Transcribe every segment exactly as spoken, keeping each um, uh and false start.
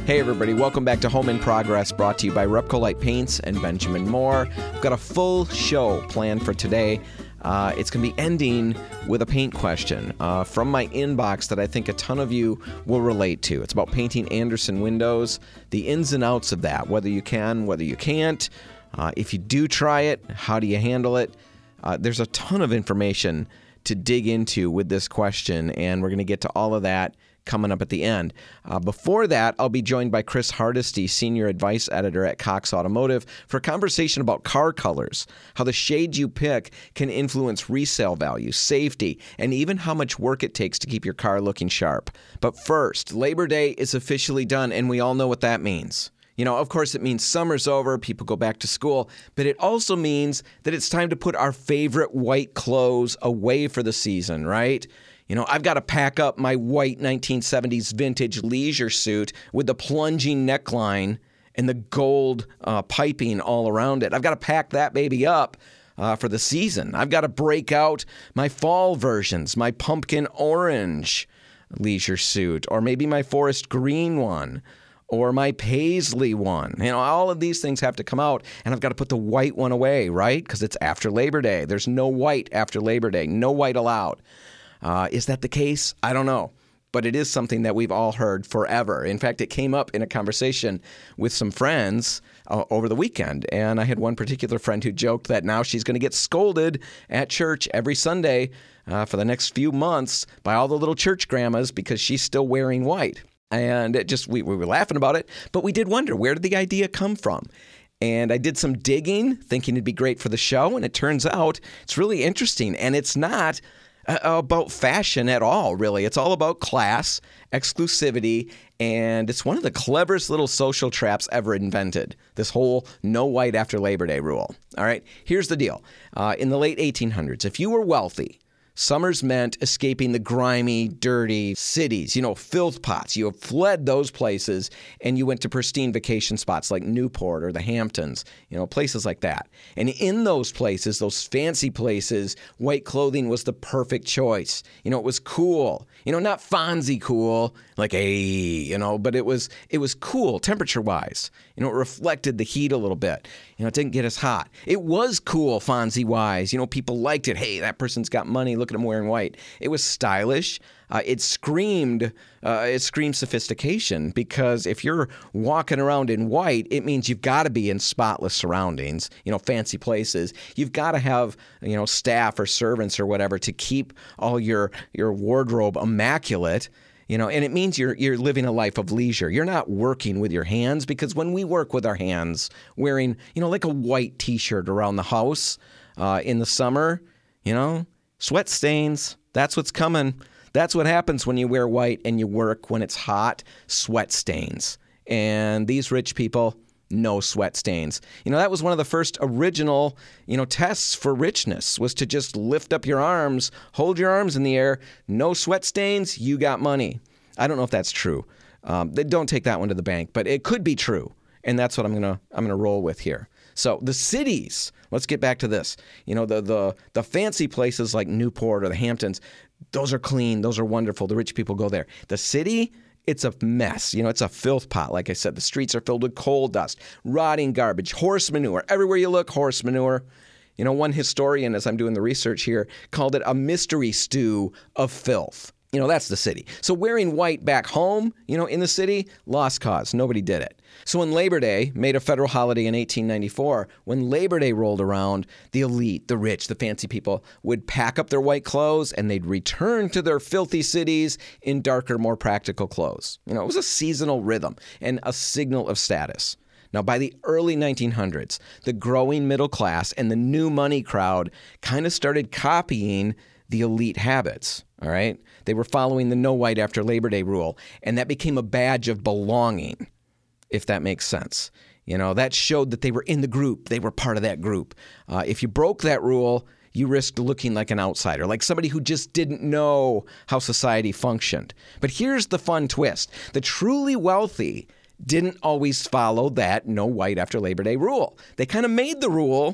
Hey everybody, welcome back to Home in Progress, brought to you by Repcolite Paints and Benjamin Moore. I've got a full show planned for today. Uh, it's going to be ending with a paint question uh, from my inbox that I think a ton of you will relate to. It's about painting Andersen windows, the ins and outs of that, whether you can, whether you can't. Uh, if you do try it, how do you handle it? Uh, there's a ton of information to dig into with this question, and we're going to get to all of that coming up at the end. Uh, before that, I'll be joined by Chris Hardesty, Senior Advice Editor at Cox Automotive, for a conversation about car colors, how the shades you pick can influence resale value, safety, and even how much work it takes to keep your car looking sharp. But first, Labor Day is officially done, and we all know what that means. You know, of course, it means summer's over, people go back to school, but it also means that it's time to put our favorite white clothes away for the season, right? You know, I've got to pack up my white nineteen seventies vintage leisure suit with the plunging neckline and the gold uh, piping all around it. I've got to pack that baby up uh, for the season. I've got to break out my fall versions, my pumpkin orange leisure suit, or maybe my forest green one, or my paisley one. You know, all of these things have to come out, and I've got to put the white one away, right? Because it's after Labor Day. There's no white after Labor Day. No white allowed. Uh, is that the case? I don't know. But it is something that we've all heard forever. In fact, it came up in a conversation with some friends uh, over the weekend. And I had one particular friend who joked that now she's going to get scolded at church every Sunday uh, for the next few months by all the little church grandmas because she's still wearing white. And it just we, we were laughing about it, but we did wonder, where did the idea come from? And I did some digging, thinking it'd be great for the show, and it turns out it's really interesting. And it's not uh, about fashion at all, really. It's all about class, exclusivity, and it's one of the cleverest little social traps ever invented, this whole no white after Labor Day rule. All right, here's the deal. Uh, in the late eighteen hundreds, if you were wealthy, summers meant escaping the grimy, dirty cities, you know, filth pots. You fled those places and you went to pristine vacation spots like Newport or the Hamptons, you know, places like that. And in those places, those fancy places, white clothing was the perfect choice. You know, it was cool. You know, not Fonzie cool, like, hey, you know, but it was it was cool temperature-wise. You know, it reflected the heat a little bit. You know, it didn't get as hot. It was cool Fonzie-wise. You know, people liked it. Hey, that person's got money. Look at him wearing white. It was stylish. Uh, it screamed, uh, it screamed sophistication, because if you're walking around in white, it means you've got to be in spotless surroundings, you know, fancy places. You've got to have, you know, staff or servants or whatever to keep all your your wardrobe immaculate. You know, and it means you're you're living a life of leisure. You're not working with your hands, because when we work with our hands, wearing, you know, like a white T-shirt around the house uh, in the summer, you know, sweat stains, that's what's coming. That's what happens when you wear white and you work when it's hot, sweat stains. And these rich people, no sweat stains. You know, that was one of the first original, you know, tests for richness, was to just lift up your arms, hold your arms in the air, no sweat stains, you got money. I don't know if that's true. Um, they don't take that one to the bank, but it could be true. And that's what I'm gonna I'm gonna roll with here. So the cities, let's get back to this. You know, the the the fancy places like Newport or the Hamptons, those are clean, those are wonderful. The rich people go there. The city, it's a mess. You know, it's a filth pot. Like I said, the streets are filled with coal dust, rotting garbage, horse manure. Everywhere you look, horse manure. You know, one historian, as I'm doing the research here, called it a mystery stew of filth. You know, that's the city. So wearing white back home, you know, in the city, lost cause. Nobody did it. So when Labor Day, made a federal holiday in eighteen ninety-four, when Labor Day rolled around, the elite, the rich, the fancy people would pack up their white clothes and they'd return to their filthy cities in darker, more practical clothes. You know, it was a seasonal rhythm and a signal of status. Now, by the early nineteen hundreds, the growing middle class and the new money crowd kind of started copying the elite habits, all right? They were following the no white after Labor Day rule, and that became a badge of belonging, if that makes sense. You know, that showed that they were in the group. They were part of that group. Uh, if you broke that rule, you risked looking like an outsider, like somebody who just didn't know how society functioned. But here's the fun twist. The truly wealthy didn't always follow that no white after Labor Day rule. They kind of made the rule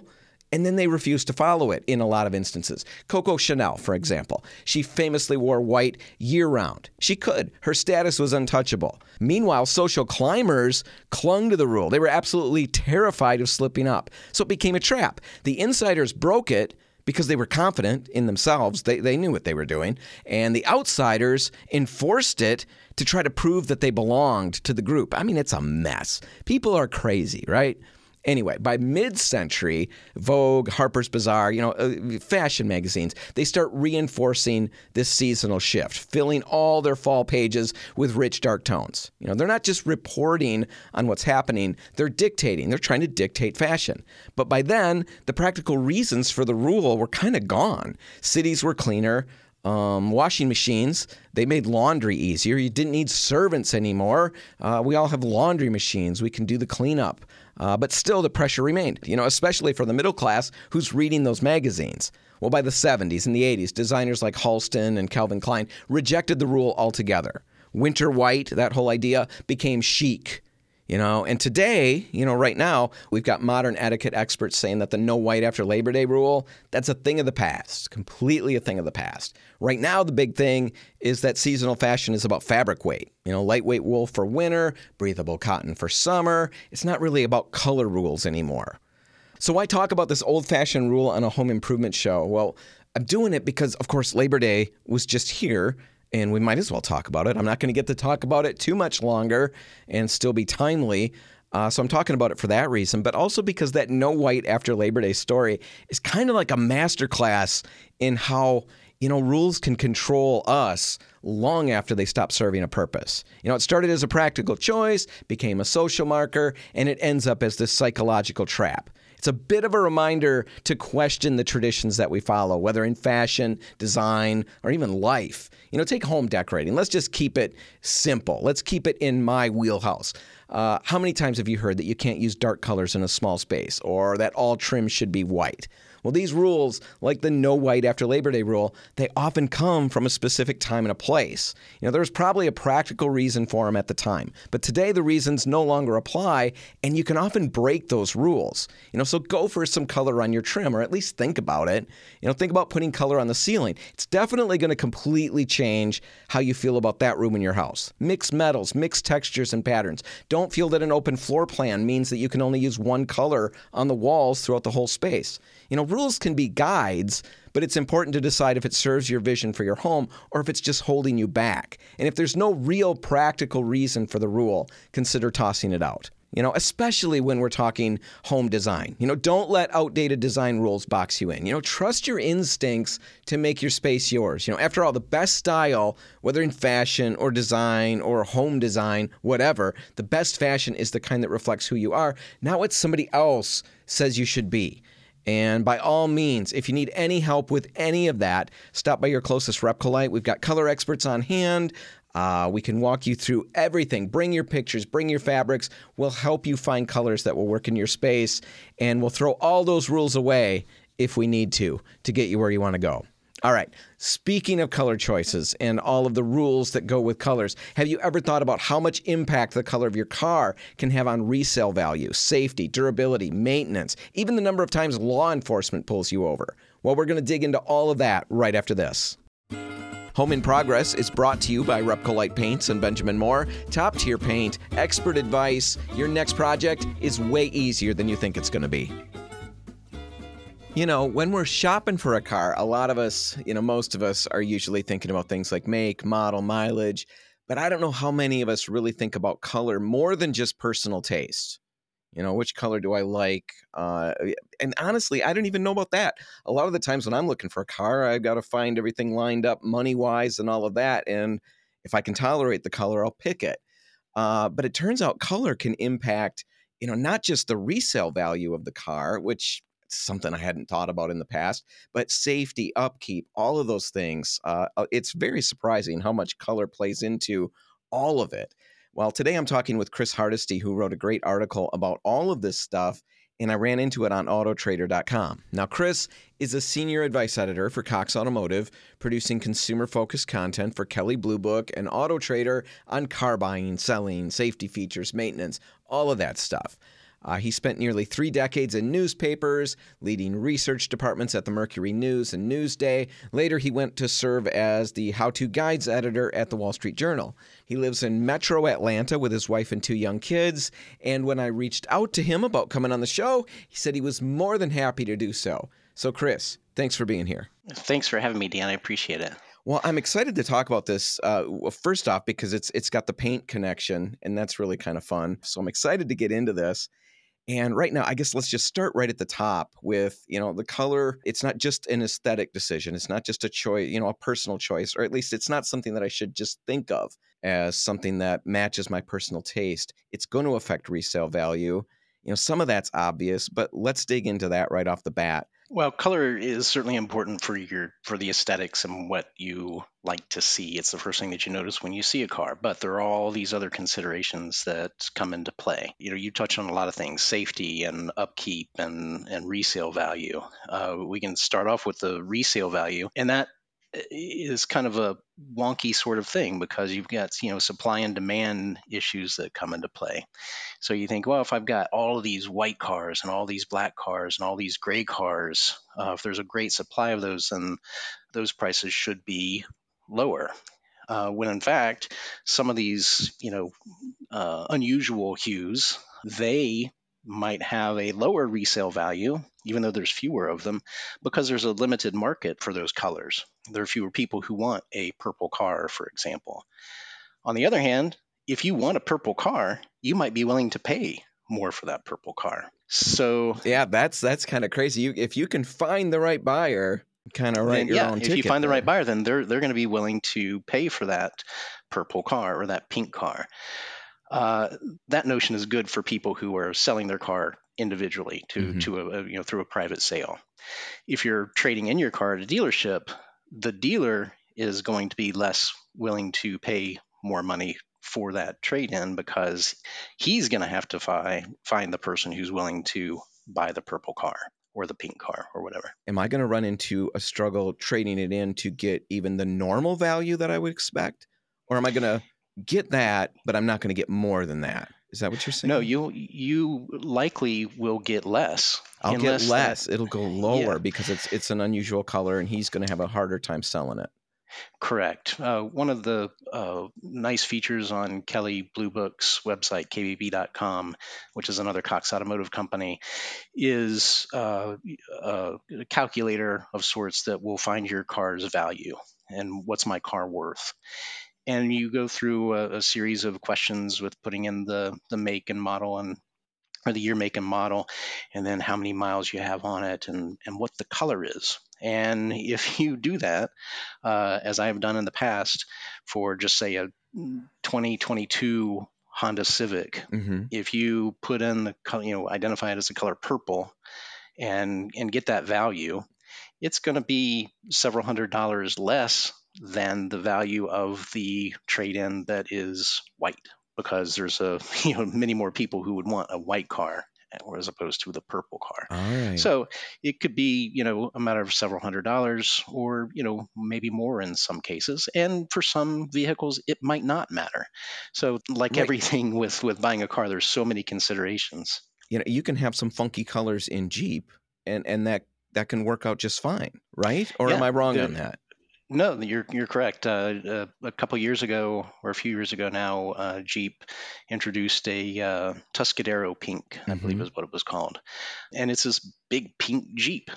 and then they refuse to follow it in a lot of instances. Coco Chanel, for example, she famously wore white year-round. She could. Her status was untouchable. Meanwhile, social climbers clung to the rule. They were absolutely terrified of slipping up. So it became a trap. The insiders broke it because they were confident in themselves. They, they knew what they were doing. And the outsiders enforced it to try to prove that they belonged to the group. I mean, it's a mess. People are crazy, right? Anyway, by mid-century, Vogue, Harper's Bazaar, you know, uh, fashion magazines, they start reinforcing this seasonal shift, filling all their fall pages with rich, dark tones. You know, they're not just reporting on what's happening, they're dictating. They're trying to dictate fashion. But by then, the practical reasons for the rule were kind of gone. Cities were cleaner. Um, washing machines, they made laundry easier. You didn't need servants anymore. Uh, we all have laundry machines. We can do the cleanup. Uh, but still, the pressure remained, you know, especially for the middle class who's reading those magazines. Well, by the seventies and the eighties, designers like Halston and Calvin Klein rejected the rule altogether. Winter white, that whole idea, became chic. You know, and today, you know, right now, we've got modern etiquette experts saying that the no white after Labor Day rule, that's a thing of the past, completely a thing of the past. Right now, the big thing is that seasonal fashion is about fabric weight. You know, lightweight wool for winter, breathable cotton for summer. It's not really about color rules anymore. So why talk about this old-fashioned rule on a home improvement show? Well, I'm doing it because, of course, Labor Day was just here, and we might as well talk about it. I'm not going to get to talk about it too much longer and still be timely. Uh, so I'm talking about it for that reason, but also because that no white after Labor Day story is kind of like a masterclass in how, you know, rules can control us long after they stop serving a purpose. You know, it started as a practical choice, became a social marker, and it ends up as this psychological trap. It's a bit of a reminder to question the traditions that we follow, whether in fashion, design, or even life. You know, take home decorating. Let's just keep it simple. Let's keep it in my wheelhouse. Uh, how many times have you heard that you can't use dark colors in a small space, or that all trim should be white? Well, these rules, like the no white after Labor Day rule, they often come from a specific time and a place. You know, there was probably a practical reason for them at the time, but today the reasons no longer apply, and you can often break those rules. You know, so go for some color on your trim, or at least think about it. You know, think about putting color on the ceiling. It's definitely going to completely change how you feel about that room in your house. Mix metals, mix textures and patterns. Don't feel that an open floor plan means that you can only use one color on the walls throughout the whole space. You know, rules can be guides, but it's important to decide if it serves your vision for your home or if it's just holding you back. And if there's no real practical reason for the rule, consider tossing it out. You know, especially when we're talking home design. You know, don't let outdated design rules box you in. You know, trust your instincts to make your space yours. You know, after all, the best style, whether in fashion or design or home design, whatever, the best fashion is the kind that reflects who you are, not what somebody else says you should be. And by all means, if you need any help with any of that, stop by your closest Repcolite. We've got color experts on hand. Uh, we can walk you through everything. Bring your pictures, bring your fabrics. We'll help you find colors that will work in your space. And we'll throw all those rules away if we need to, to get you where you want to go. All right, speaking of color choices and all of the rules that go with colors, have you ever thought about how much impact the color of your car can have on resale value, safety, durability, maintenance, even the number of times law enforcement pulls you over? Well, we're going to dig into all of that right after this. Home in Progress is brought to you by Repcolite Paints and Benjamin Moore. Top tier paint, expert advice. Your next project is way easier than you think it's going to be. You know, when we're shopping for a car, a lot of us, you know, most of us are usually thinking about things like make, model, mileage, but I don't know how many of us really think about color more than just personal taste. You know, which color do I like? Uh, and honestly, I don't even know about that. A lot of the times when I'm looking for a car, I've got to find everything lined up money-wise and all of that. And if I can tolerate the color, I'll pick it. Uh, but it turns out color can impact, you know, not just the resale value of the car, which is something I hadn't thought about in the past, but safety, upkeep, all of those things. Uh, it's very surprising how much color plays into all of it. Well, today I'm talking with Chris Hardesty, who wrote a great article about all of this stuff, and I ran into it on auto trader dot com. Now, Chris is a senior advice editor for Cox Automotive, producing consumer-focused content for Kelley Blue Book and Auto Trader on car buying, selling, safety features, maintenance, all of that stuff. Uh, he spent nearly three decades in newspapers, leading research departments at the Mercury News and Newsday. Later, he went to serve as the how-to guides editor at the Wall Street Journal. He lives in Metro Atlanta with his wife and two young kids. And when I reached out to him about coming on the show, he said he was more than happy to do so. So, Chris, thanks for being here. Thanks for having me, Dan. I appreciate it. Well, I'm excited to talk about this, uh, well, first off, because it's it's got the paint connection, and that's really kind of fun. So I'm excited to get into this. And right now, I guess let's just start right at the top with, you know, the color. It's not just an aesthetic decision. It's not just a choice, you know, a personal choice, or at least it's not something that I should just think of as something that matches my personal taste. It's going to affect resale value. You know, some of that's obvious, but let's dig into that right off the bat. Well, color is certainly important for your for the aesthetics and what you like to see. It's the first thing that you notice when you see a car, but there are all these other considerations that come into play. You know, you touch on a lot of things: safety and upkeep and and resale value. Uh, we can start off with the resale value, and that is kind of a wonky sort of thing because you've got, you know, supply and demand issues that come into play. So you think, well, if I've got all of these white cars and all these black cars and all these gray cars, uh, if there's a great supply of those, then those prices should be lower. Uh, when in fact, some of these, you know, uh, unusual hues, they might have a lower resale value, even though there's fewer of them, because there's a limited market for those colors. There are fewer people who want a purple car, for example. On the other hand, if you want a purple car, you might be willing to pay more for that purple car. So yeah, that's that's kind of crazy. You, if you can find the right buyer, kind of write then, your yeah, own if ticket. you find the there. right buyer, then they're they're going to be willing to pay for that purple car or that pink car. Uh, that notion is good for people who are selling their car individually to mm-hmm. to a, a you know through a private sale. If you're trading in your car at a dealership, the dealer is going to be less willing to pay more money for that trade-in because he's going to have to fi- find the person who's willing to buy the purple car or the pink car or whatever. Am I going to run into a struggle trading it in to get even the normal value that I would expect? Or am I going to get that, but I'm not going to get more than that? Is that what you're saying? No, you you likely will get less. I'll get less. That, It'll go lower yeah. because it's it's an unusual color and he's going to have a harder time selling it. Correct. Uh, one of the uh, nice features on Kelley Blue Book's website, K B B dot com, which is another Cox Automotive company, is uh, a calculator of sorts that will find your car's value and what's my car worth. And you go through a, a series of questions with putting in the, the make and model and or the year, make, and model, and then how many miles you have on it and, and what the color is. And if you do that, uh, as I've done in the past for just say a twenty twenty-two Honda Civic, mm-hmm. if you put in the color, you know, identify it as the color purple and, and get that value, it's going to be several hundred dollars less than the value of the trade-in that is white, because there's a you know many more people who would want a white car as opposed to the purple car. All right. So it could be you know a matter of several hundred dollars, or you know maybe more in some cases, and for some vehicles it might not matter. So like right. everything with with buying a car, there's so many considerations. You know, you can have some funky colors in Jeep, and and that that can work out just fine, right? Or yeah, am I wrong the, on that? No, you're you're correct. Uh, uh, a couple years ago, or a few years ago now, uh, Jeep introduced a uh, Tuscadero Pink, I mm-hmm. believe is what it was called, and it's this big pink Jeep.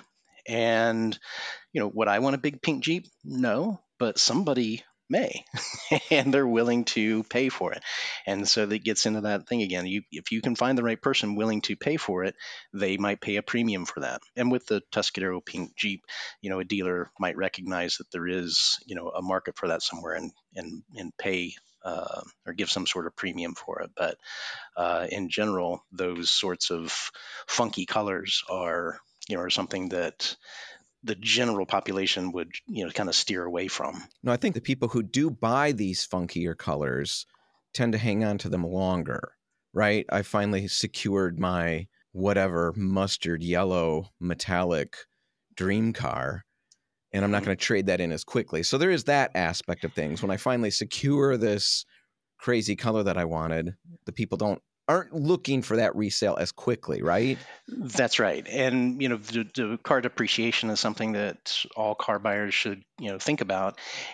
And you know, would I want a big pink Jeep? No, but somebody may, and they're willing to pay for it. And so that gets into that thing again. You, if you can find the right person willing to pay for it, they might pay a premium for that. And with the Tuscadero Pink Jeep, you know, a dealer might recognize that there is, you know, a market for that somewhere and and and pay uh, or give some sort of premium for it. But uh, in general, those sorts of funky colors are, you know, are something that the general population would, you know, kind of steer away from. No, I think the people who do buy these funkier colors tend to hang on to them longer, right? I finally secured my whatever mustard yellow metallic dream car, and I'm not mm-hmm. going to trade that in as quickly. So there is that aspect of things. When I finally secure this crazy color that I wanted, the people don't aren't looking for that resale as quickly, right? That's right. And, you know, the, the car depreciation is something that all car buyers should, you know, think about.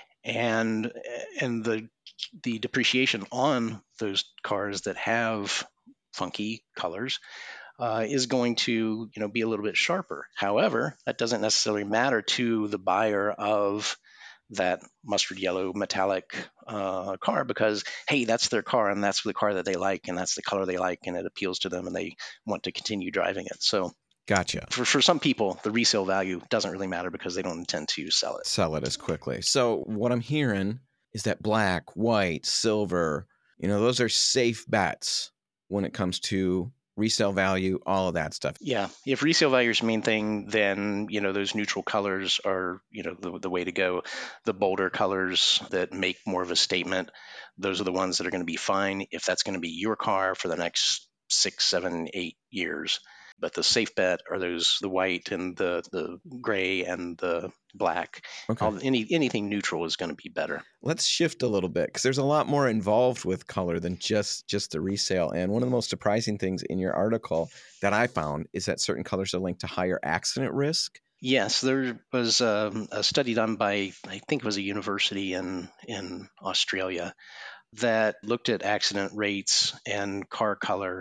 And and the the depreciation on those cars that have funky colors uh, is going to, you know, be a little bit sharper. However, that doesn't necessarily matter to the buyer of that mustard yellow metallic uh, car, because hey, that's their car and that's the car that they like and that's the color they like and it appeals to them and they want to continue driving it. So Gotcha. for, for some people, the resale value doesn't really matter because they don't intend to sell it. Sell it as quickly. So what I'm hearing is that black, white, silver, you know, those are safe bets when it comes to resale value, all of that stuff. Yeah, if resale value is the main thing, then, you know, those neutral colors are, you know, the, the way to go. The bolder colors that make more of a statement, those are the ones that are going to be fine if that's going to be your car for the next six, seven, eight years. But the safe bet are those, the white and the the gray and the black. Okay. All, any anything neutral is going to be better. Let's shift a little bit because there's a lot more involved with color than just just the resale. And one of the most surprising things in your article that I found is that certain colors are linked to higher accident risk. Yes, there was um, a study done by, I think it was a university in in Australia, that looked at accident rates and car color.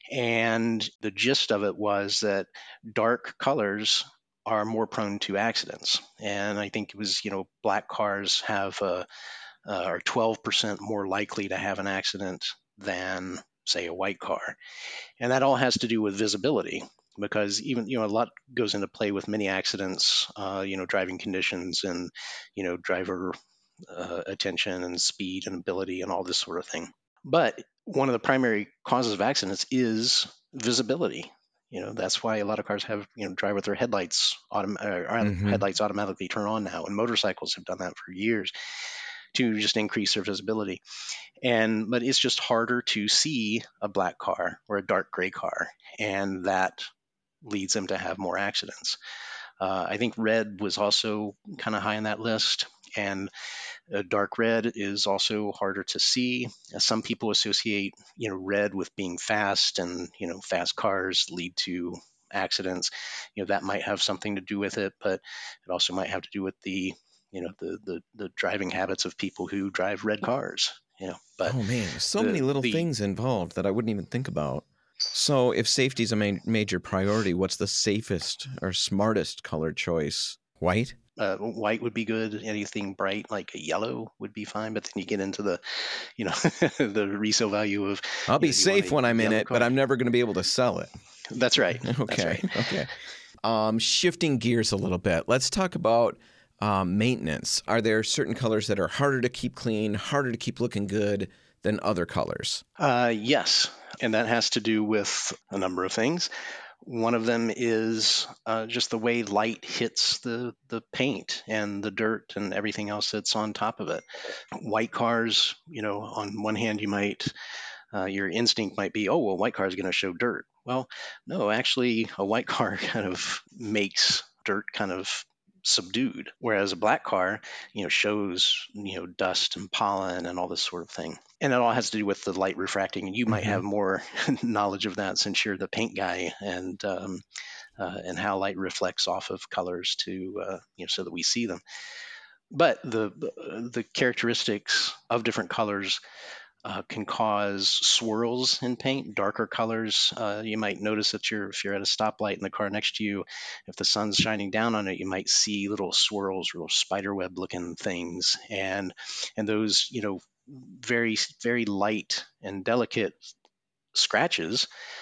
And the gist of it was that dark colors are more prone to accidents. And I think it was, you know, black cars have uh, uh, are twelve percent more likely to have an accident than, say, a white car. And that all has to do with visibility, because even, you know, a lot goes into play with many accidents, uh, you know, driving conditions and, you know, driver uh, attention and speed and ability and all this sort of thing. But one of the primary causes of accidents is visibility. You know, that's why a lot of cars have, you know, drive with their headlights, autom- or Mhm. headlights automatically turn on now, and motorcycles have done that for years to just increase their visibility. And but it's just harder to see a black car or a dark gray car, and that leads them to have more accidents. Uh, I think red was also kind of high on that list, and uh, dark red is also harder to see. Uh, some people associate, you know, red with being fast, and, you know, fast cars lead to accidents. You know, that might have something to do with it, but it also might have to do with the, you know, the the, the driving habits of people who drive red cars. You know, but Oh man, there's so the, many little the things involved that I wouldn't even think about. So if safety is a ma- major priority, what's the safest or smartest color choice? White? uh, white would be good. Anything bright like a yellow would be fine. But then you get into the, you know, the resale value of. I'll You be know, do you want safe a when I'm in yellow it, but car? I'm never going to be able to sell it. That's right. That's Okay. right. Okay. Um, shifting gears a little bit, let's talk about um, maintenance. Are there certain colors that are harder to keep clean, harder to keep looking good than other colors? Uh, yes, and that has to do with a number of things. One of them is uh, just the way light hits the, the paint and the dirt and everything else that's on top of it. White cars, you know, on one hand, you might, uh, your instinct might be, oh, well, white car is going to show dirt. Well, no, actually, a white car kind of makes dirt kind of subdued, whereas a black car, you know, shows, you know, dust and pollen and all this sort of thing. And it all has to do with the light refracting. And you might Mhm. have more knowledge of that since you're the paint guy, and um, uh, and how light reflects off of colors to, uh, you know, so that we see them. But the the characteristics of different colors uh, can cause swirls in paint. Darker colors, uh, you might notice that you're if you're at a stoplight in the car next to you, if the sun's shining down on it, you might see little swirls, little spider web looking things, and and those, you know, very very light and delicate scratches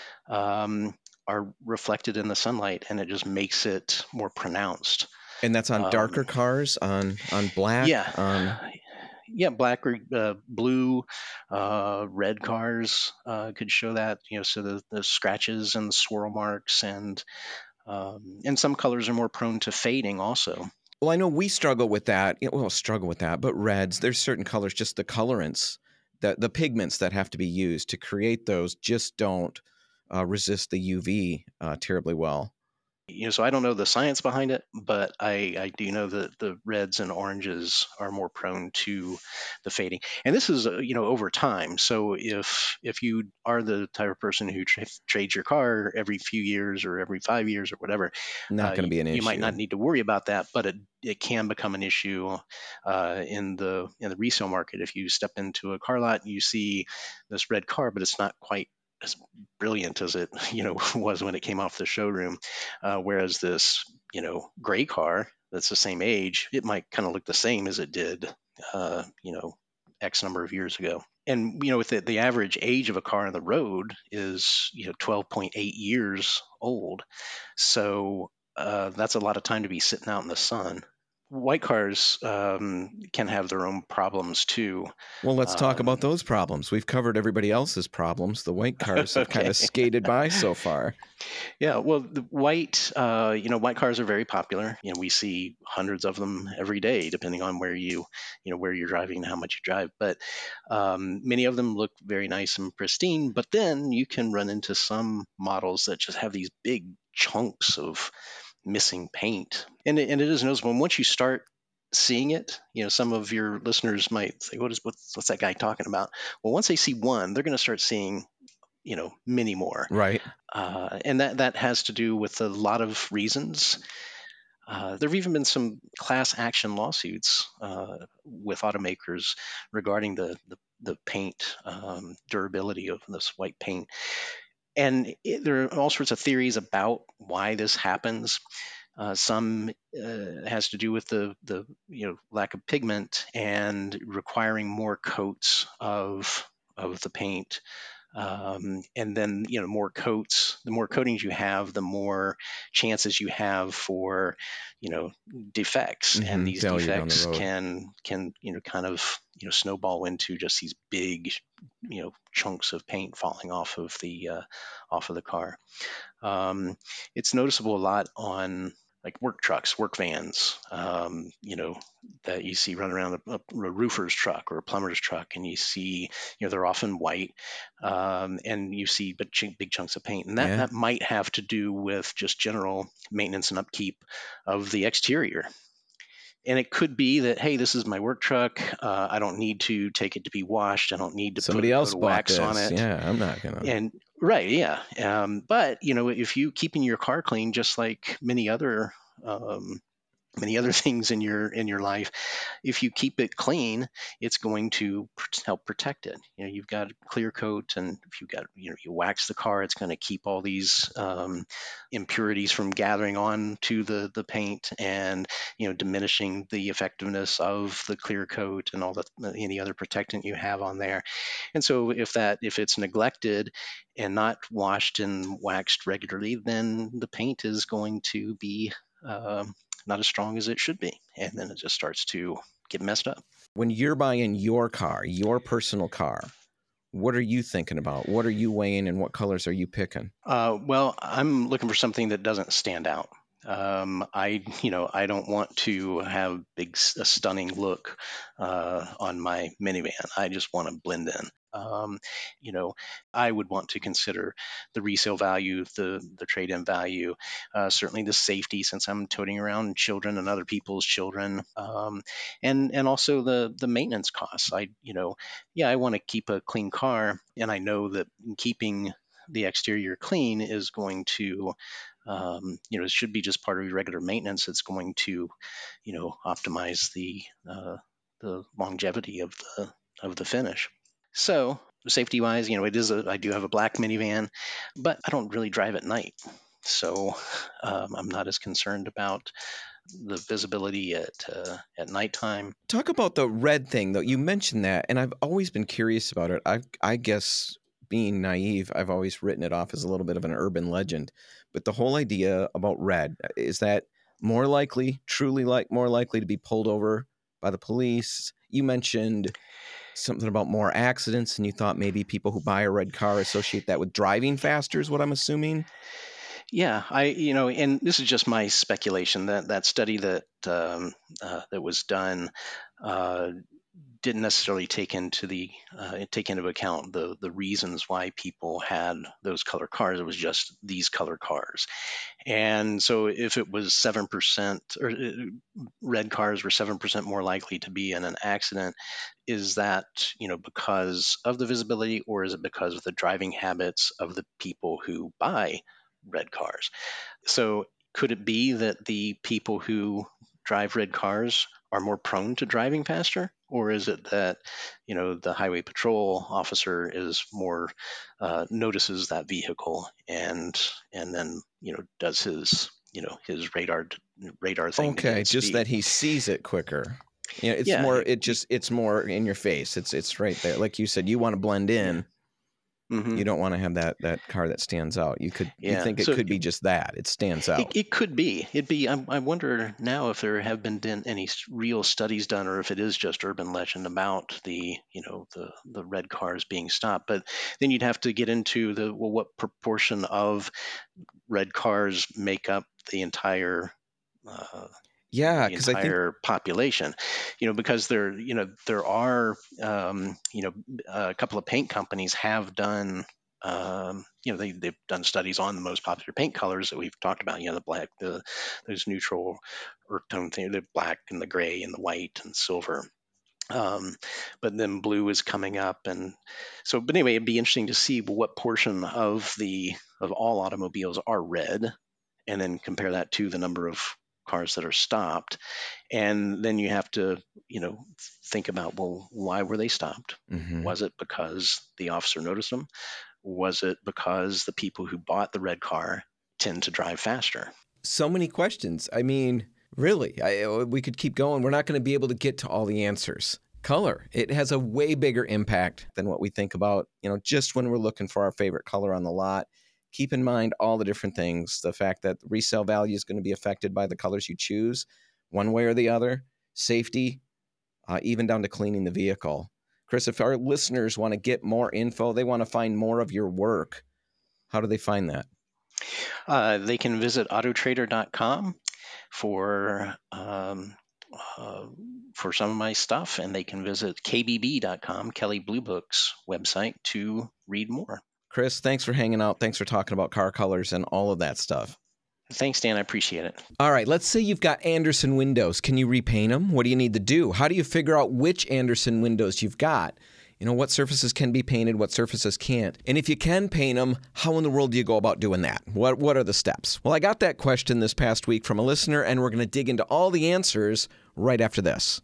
um, are reflected in the sunlight, and it just makes it more pronounced. And that's on darker Um, cars, on on black, yeah, on yeah, black or uh, blue, uh, red cars uh, could show that. You know, so the, the scratches and the swirl marks, and um, and some colors are more prone to fading also. well, I know we struggle with that. You know, well, struggle with that, but reds, there's certain colors, just the colorants, the the pigments that have to be used to create those just don't uh, resist the U V uh, terribly well. You know, so I don't know the science behind it, but I, I do know that the reds and oranges are more prone to the fading. And this is, uh, you know, over time. So if if you are the type of person who tra- trades your car every few years or every five years or whatever, Not uh, going to you, be an you might issue. not need to worry about that, but it, it can become an issue uh, in the in the resale market. If you step into a car lot, you see this red car, but it's not quite as brilliant as it you know was when it came off the showroom. Uh, whereas this, you know, gray car that's the same age, it might kind of look the same as it did, uh, you know, X number of years ago. And you know, with the, the average age of a car on the road is you know twelve point eight years old, so uh, that's a lot of time to be sitting out in the sun. White cars um, can have their own problems too. Well, let's talk about Um, those problems. We've covered everybody else's problems. The white cars have kind okay. of skated by so far. Yeah, well, the white, uh, you know, white cars are very popular. You know, we see hundreds of them every day, depending on where you, you know, where you're driving and how much you drive. But um, many of them look very nice and pristine. But then you can run into some models that just have these big chunks of missing paint, and it, and it is noticeable. And once you start seeing it, you know, some of your listeners might say, "What is what's, what's that guy talking about?" Well, once they see one, they're going to start seeing, you know, many more. Right. Uh, and that, that has to do with a lot of reasons. Uh, there have even been some class action lawsuits uh, with automakers regarding the, the, the paint um, durability of this white paint. And it, there are all sorts of theories about why this happens. Uh, some uh, has to do with the, the you know lack of pigment and requiring more coats of of the paint, um, and then you know more coats, the more coatings you have, the more chances you have for you know defects, and Hmm. these Failure down the defects road. can can you know kind of you know snowball into just these big you know chunks of paint falling off of the uh, off of the car. Um, it's noticeable a lot on like work trucks, work vans, um, you know, that you see run around a, a roofer's truck or a plumber's truck, and you see, you know, they're often white, um, and you see big, big chunks of paint, and that Yeah. that might have to do with just general maintenance and upkeep of the exterior. And it could be that, hey, this is my work truck. Uh, I don't need to take it to be washed. I don't need to put Somebody a coat else of bought wax on this. it. Yeah, I'm not going to. And right, yeah. Um, but you know, if you keeping your car clean, just like many other um, many other things in your in your life, if you keep it clean, it's going to pr- help protect it. You know, you've got a clear coat, and if you got you know you wax the car, it's going to keep all these um, impurities from gathering on to the the paint, and you know diminishing the effectiveness of the clear coat and all the any other protectant you have on there. And so if that if it's neglected and not washed and waxed regularly, then the paint is going to be um, not as strong as it should be, and then it just starts to get messed up. When you're buying your car, your personal car, what are you thinking about? What are you weighing and what colors are you picking? Uh, well, I'm looking for something that doesn't stand out. Um, I, you know, I don't want to have big, a stunning look uh, on my minivan. I just want to blend in. Um, you know, I would want to consider the resale value, the the trade-in value, uh, certainly the safety, since I'm toting around children and other people's children, um, and and also the the maintenance costs. I, you know, yeah, I want to keep a clean car, and I know that keeping the exterior clean is going to um, you know it should be just part of your regular maintenance. It's going to you know optimize the uh, the longevity of the of the finish. So safety wise, you know it is a I do have a black minivan, but I don't really drive at night, so um, I'm not as concerned about the visibility at uh, at nighttime. Talk about the red thing, though. You mentioned that, and I've always been curious about it. I, I guess, being naive, I've always written it off as a little bit of an urban legend. But the whole idea about red, is that more likely, truly like more likely to be pulled over by the police? You mentioned something about more accidents, and you thought maybe people who buy a red car associate that with driving faster, is what I'm assuming. Yeah, I you know, and this is just my speculation. That that study that um, uh, that was done uh, didn't necessarily take into the uh, take into account the the reasons why people had those color cars. It was just these color cars. And so if it was seven percent, or uh, red cars were seven percent more likely to be in an accident, is that, you know, because of the visibility, or is it because of the driving habits of the people who buy red cars? So could it be that the people who drive red cars are more prone to driving faster? Or is it that, you know, the highway patrol officer is more, uh, notices that vehicle and and then, you know, does his, you know, his radar radar thing to get Okay, its just speed? that he sees it quicker. Yeah, it's Yeah, more. he- It just it's more in your face. It's it's right there. Like you said, you want to blend in. hmm You don't want to have that that car that stands out. You could you yeah. think it So could be just that. It stands It, out. it could be. It'd be. I, I wonder now if there have been done any s- real studies done, or if it is just urban legend about the, you know, the the red cars being stopped. But then you'd have to get into the, well, what proportion of red cars make up the entire uh, Yeah, the because I think entire population, you know, because there, you know, there are, um, you know, a couple of paint companies have done, um, you know, they, they've done studies on the most popular paint colors that we've talked about, you know, the black, the those neutral earth tone thing, the black and the gray and the white and silver. Um, but then blue is coming up, and so. But anyway, it'd be interesting to see what portion of the of all automobiles are red, and then compare that to the number of cars that are stopped. And then you have to, you know, think about, well, why were they stopped? mhm. Was it because the officer noticed them? Was it because the people who bought the red car tend to drive faster? So many questions. I mean, really, I, we could keep going. We're not going to be able to get to all the answers. Color, it has a way bigger impact than what we think about, you know, just when we're looking for our favorite color on the lot. Keep in mind all the different things, the fact that resale value is going to be affected by the colors you choose, one way or the other, safety, uh, even down to cleaning the vehicle. Chris, if our listeners want to get more info, they want to find more of your work, how do they find that? Uh, they can visit auto trader dot com for um, uh, for some of my stuff, and they can visit k b b dot com, Kelley Blue Book's website, to read more. Chris, thanks for hanging out. Thanks for talking about car colors and all of that stuff. Thanks, Dan. I appreciate it. All right, let's say you've got Andersen windows. Can you repaint them? What do you need to do? How do you figure out which Andersen windows you've got? You know, what surfaces can be painted, what surfaces can't? And if you can paint them, how in the world do you go about doing that? What what are the steps? Well, I got that question this past week from a listener, and we're going to dig into all the answers right after this.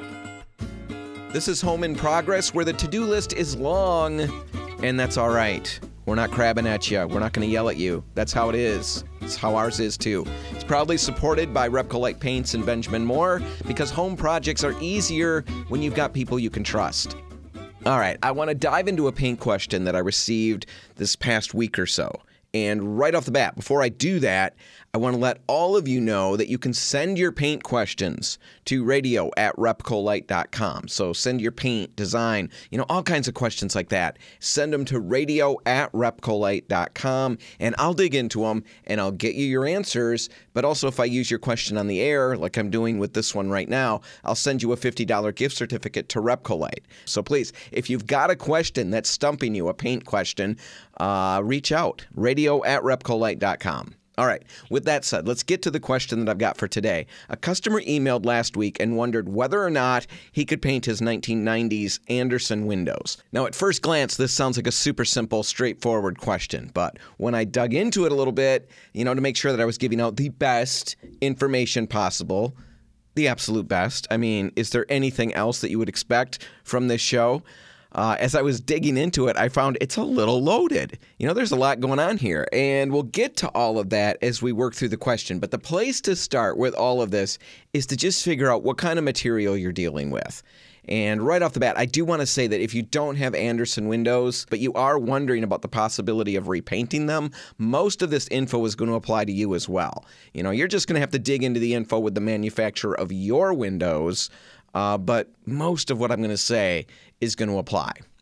This is Home in Progress, where the to-do list is long, and that's all right. We're not crabbing at you. We're not going to yell at you. That's how it is. It's how ours is, too. It's proudly supported by Repcolite Paints and Benjamin Moore, because home projects are easier when you've got people you can trust. All right, I want to dive into a paint question that I received this past week or so. And right off the bat, before I do that, I want to let all of you know that you can send your paint questions to radio at repcolite dot com. So send your paint, design, you know, all kinds of questions like that. Send them to radio at repcolite dot com, and I'll dig into them, and I'll get you your answers. But also, if I use your question on the air, like I'm doing with this one right now, I'll send you a fifty dollars gift certificate to Repcolite. So please, if you've got a question that's stumping you, a paint question, uh, reach out, radio at repcolite dot com. All right, with that said, let's get to the question that I've got for today. A customer emailed last week and wondered whether or not he could paint his nineteen nineties Andersen windows. Now, at first glance, this sounds like a super simple, straightforward question, but when I dug into it a little bit, you know, to make sure that I was giving out the best information possible, the absolute best. I mean, is there anything else that you would expect from this show? Uh, as I was digging into it, I found it's a little loaded. You know, there's a lot going on here, and we'll get to all of that as we work through the question. But the place to start with all of this is to just figure out what kind of material you're dealing with. And right off the bat, I do want to say that if you don't have Andersen windows, but you are wondering about the possibility of repainting them, most of this info is going to apply to you as well. You know, you're just going to have to dig into the info with the manufacturer of your windows, uh, but most of what I'm going to say is going to apply.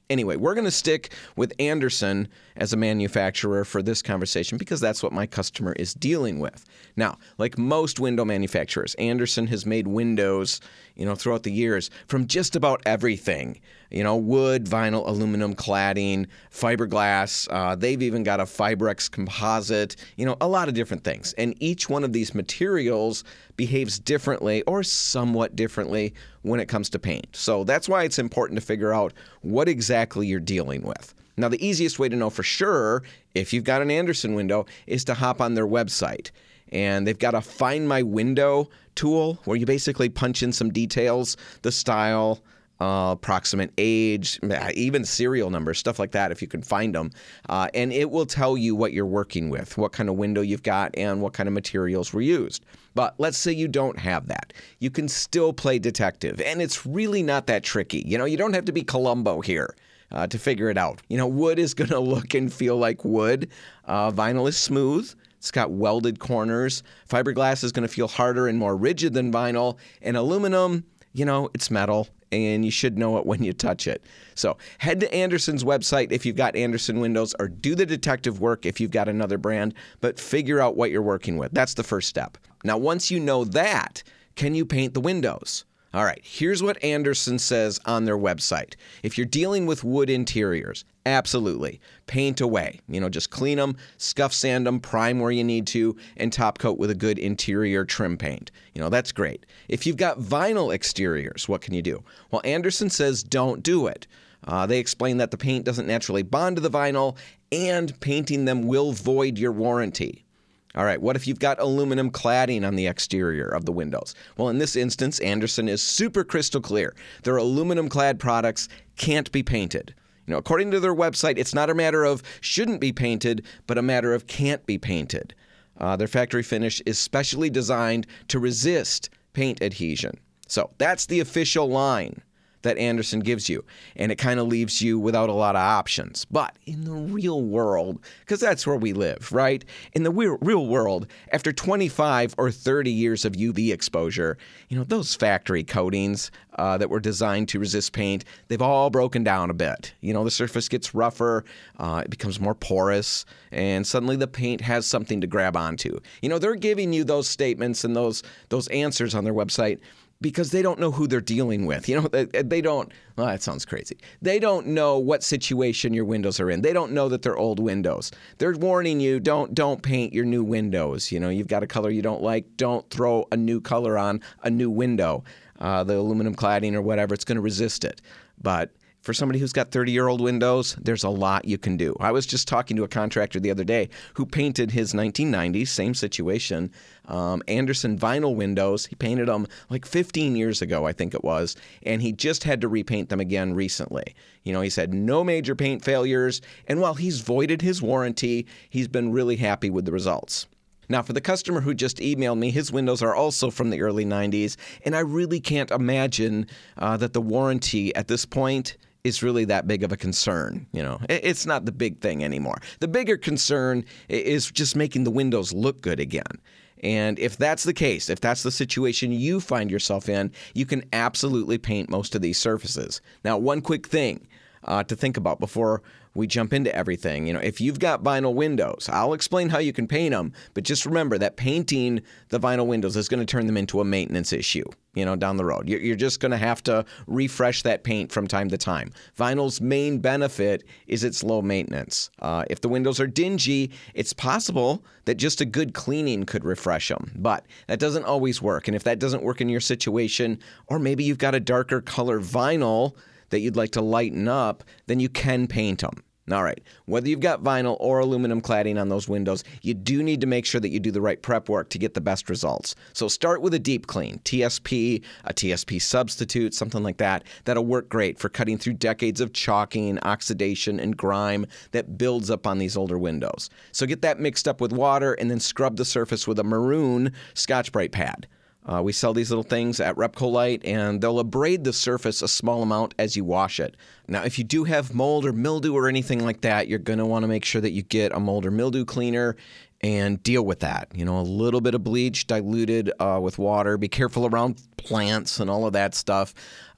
Anyway, we're going to stick with Andersen as a manufacturer for this conversation because that's what my customer is dealing with. Now, like most window manufacturers, Andersen has made windows, you know, throughout the years from just about everything. You know, wood, vinyl, aluminum cladding, fiberglass. Uh, they've even got a Fibrex composite, you know, a lot of different things. And each one of these materials behaves differently or somewhat differently when it comes to paint. So that's why it's important to figure out what exactly you're dealing with. Now, the easiest way to know for sure if you've got an Andersen window is to hop on their website. And they've got a Find My Window tool where you basically punch in some details, the style, uh, approximate age, even serial numbers, stuff like that if you can find them. Uh, and it will tell you what you're working with, what kind of window you've got, and what kind of materials were used. But let's say you don't have that. You can still play detective, and it's really not that tricky. You know, you don't have to be Columbo here uh, to figure it out. You know, wood is going to look and feel like wood. Uh, vinyl is smooth. It's got welded corners. Fiberglass is going to feel harder and more rigid than vinyl. And aluminum, you know, it's metal, and you should know it when you touch it. So head to Andersen's website if you've got Andersen windows, or do the detective work if you've got another brand, but figure out what you're working with. That's the first step. Now, once you know that, can you paint the windows? All right, here's what Andersen says on their website. If you're dealing with wood interiors, absolutely. Paint away. You know, just clean them, scuff sand them, prime where you need to, and top coat with a good interior trim paint. You know, that's great. If you've got vinyl exteriors, what can you do? Well, Andersen says don't do it. Uh, they explain that the paint doesn't naturally bond to the vinyl, and painting them will void your warranty. All right, what if you've got aluminum cladding on the exterior of the windows? Well, in this instance, Andersen is super crystal clear. Their aluminum clad products can't be painted. You know, according to their website, it's not a matter of shouldn't be painted, but a matter of can't be painted. Uh, their factory finish is specially designed to resist paint adhesion. So that's the official line that Andersen gives you, and it kind of leaves you without a lot of options. But in the real world, because that's where we live, right? In the real, real world, after twenty-five or thirty years of U V exposure, you know, those factory coatings uh, that were designed to resist paint, they've all broken down a bit. You know, the surface gets rougher, uh, it becomes more porous, and suddenly the paint has something to grab onto. You know, they're giving you those statements and those those answers on their website because they don't know who they're dealing with. You know, they, they don't, well, that sounds crazy. They don't know what situation your windows are in. They don't know that they're old windows. They're warning you, don't don't paint your new windows. You know, you've got a color you don't like, don't throw a new color on a new window. Uh, the aluminum cladding or whatever, it's going to resist it. But for somebody who's got thirty-year-old windows, there's a lot you can do. I was just talking to a contractor the other day who painted his nineteen nineties, same situation, um, Andersen vinyl windows. He painted them like fifteen years ago, I think it was, and he just had to repaint them again recently. You know, he said no major paint failures, and while he's voided his warranty, he's been really happy with the results. Now, for the customer who just emailed me, his windows are also from the early nineties, and I really can't imagine uh, that the warranty at this point is really that big of a concern. You know, it's not the big thing anymore. The bigger concern is just making the windows look good again. And if that's the case, if that's the situation you find yourself in, you can absolutely paint most of these surfaces. Now, one quick thing uh, to think about before we jump into everything. You know, if you've got vinyl windows, I'll explain how you can paint them, but just remember that painting the vinyl windows is going to turn them into a maintenance issue, you know, down the road. You're just going to have to refresh that paint from time to time. Vinyl's main benefit is its low maintenance. Uh, if the windows are dingy, it's possible that just a good cleaning could refresh them, but that doesn't always work. And if that doesn't work in your situation, or maybe you've got a darker color vinyl that you'd like to lighten up, then you can paint them. All right, whether you've got vinyl or aluminum cladding on those windows, you do need to make sure that you do the right prep work to get the best results. So start with a deep clean, T S P, a T S P substitute, something like that. That'll work great for cutting through decades of chalking, oxidation, and grime that builds up on these older windows. So get that mixed up with water and then scrub the surface with a maroon Scotch-Brite pad. Uh, we sell these little things at Repcolite, and they'll abrade the surface a small amount as you wash it. Now, if you do have mold or mildew or anything like that, you're going to want to make sure that you get a mold or mildew cleaner and deal with that. You know, a little bit of bleach diluted uh, with water. Be careful around plants and all of that stuff.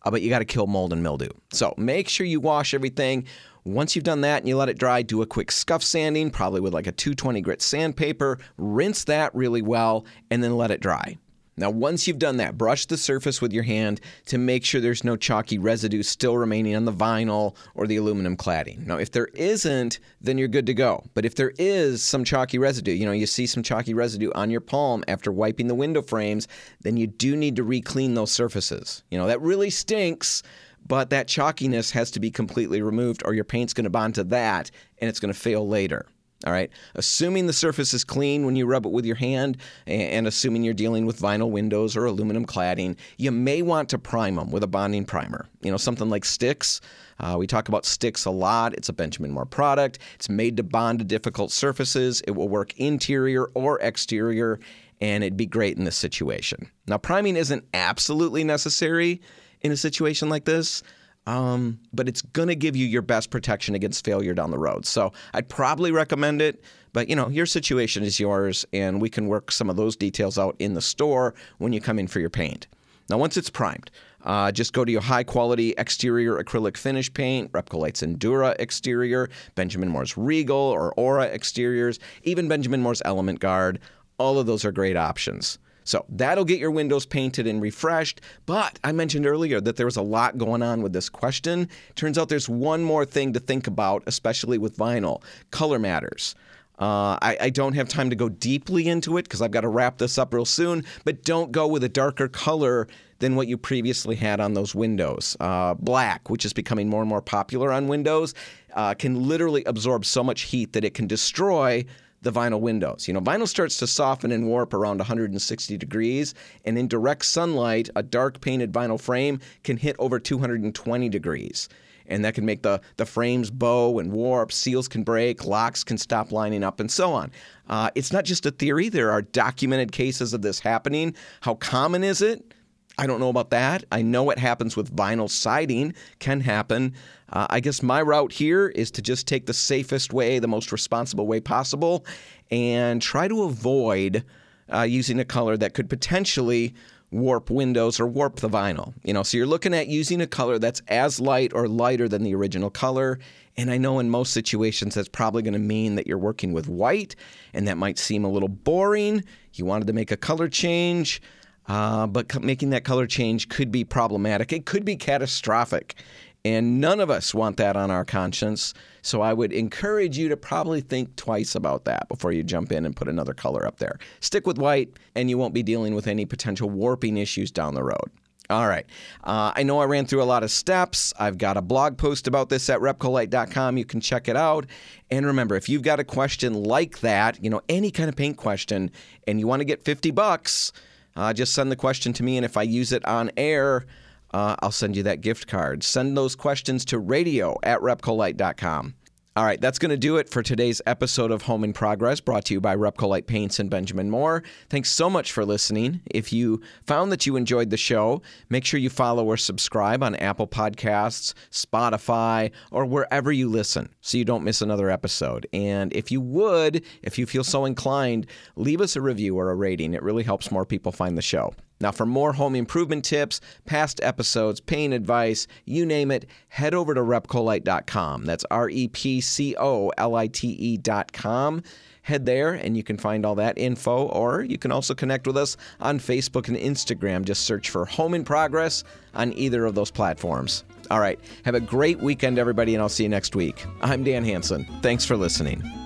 uh, but you got to kill mold and mildew. So make sure you wash everything. Once you've done that and you let it dry, do a quick scuff sanding, probably with like a two twenty grit sandpaper. Rinse that really well, and then let it dry. Now, once you've done that, brush the surface with your hand to make sure there's no chalky residue still remaining on the vinyl or the aluminum cladding. Now, if there isn't, then you're good to go. But if there is some chalky residue, you know, you see some chalky residue on your palm after wiping the window frames, then you do need to re-clean those surfaces. You know, that really stinks, but that chalkiness has to be completely removed or your paint's going to bond to that and it's going to fail later. All right. Assuming the surface is clean when you rub it with your hand, and assuming you're dealing with vinyl windows or aluminum cladding, you may want to prime them with a bonding primer. You know, something like Stix. Uh, we talk about Stix a lot. It's a Benjamin Moore product. It's made to bond to difficult surfaces. It will work interior or exterior, and it'd be great in this situation. Now, priming isn't absolutely necessary in a situation like this. Um, but it's going to give you your best protection against failure down the road. So I'd probably recommend it, but you know, your situation is yours and we can work some of those details out in the store when you come in for your paint. Now, once it's primed, uh, just go to your high quality exterior acrylic finish paint, Repcolite's Endura exterior, Benjamin Moore's Regal or Aura exteriors, even Benjamin Moore's Element Guard. All of those are great options. So that'll get your windows painted and refreshed. But I mentioned earlier that there was a lot going on with this question. Turns out there's one more thing to think about, especially with vinyl. Color matters. Uh, I, I don't have time to go deeply into it because I've got to wrap this up real soon, but don't go with a darker color than what you previously had on those windows. Uh, black, which is becoming more and more popular on windows, uh, can literally absorb so much heat that it can destroy the vinyl windows. You know, vinyl starts to soften and warp around one hundred sixty degrees, and in direct sunlight, a dark painted vinyl frame can hit over two hundred twenty degrees. And that can make the, the frames bow and warp, seals can break, locks can stop lining up, and so on. Uh, it's not just a theory. There are documented cases of this happening. How common is it? I don't know about that. I know what happens with vinyl siding can happen. Uh, I guess my route here is to just take the safest way, the most responsible way possible, and try to avoid uh, using a color that could potentially warp windows or warp the vinyl. You know, so you're looking at using a color that's as light or lighter than the original color. And I know in most situations that's probably going to mean that you're working with white, and that might seem a little boring. You wanted to make a color change. Uh, but co- making that color change could be problematic. It could be catastrophic. And none of us want that on our conscience. So I would encourage you to probably think twice about that before you jump in and put another color up there. Stick with white, and you won't be dealing with any potential warping issues down the road. All right. Uh, I know I ran through a lot of steps. I've got a blog post about this at repcolite dot com. You can check it out. And remember, if you've got a question like that, you know, any kind of paint question, and you want to get fifty bucks, Uh, just send the question to me, and if I use it on air, uh, I'll send you that gift card. Send those questions to radio at repcolite dot com. All right, that's going to do it for today's episode of Home in Progress, brought to you by Repcolite Paints and Benjamin Moore. Thanks so much for listening. If you found that you enjoyed the show, make sure you follow or subscribe on Apple Podcasts, Spotify, or wherever you listen so you don't miss another episode. And if you would, if you feel so inclined, leave us a review or a rating. It really helps more people find the show. Now, for more home improvement tips, past episodes, paint advice, you name it, head over to repcolite dot com. That's R E P C O L I T E dot com. Head there, and you can find all that info, or you can also connect with us on Facebook and Instagram. Just search for Home in Progress on either of those platforms. All right, have a great weekend, everybody, and I'll see you next week. I'm Dan Hansen. Thanks for listening.